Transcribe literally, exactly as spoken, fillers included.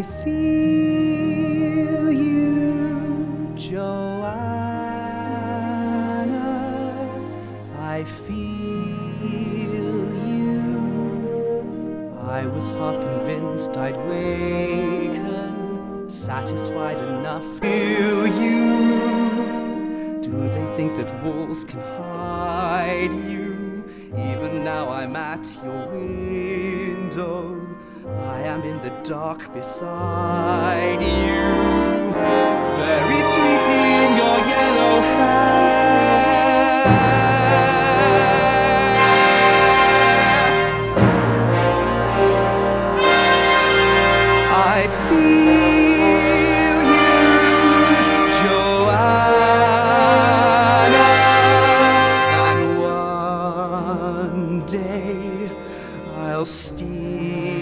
feel you, Joanna. I feel you. I was half convinced I'd waken, satisfied enough. Feel you. Do they think that walls can hide you? Even now I'm at your window. I am in the dark beside you, buried sweetly in your yellow hair. I feel you, Joanna, and one day I'll steal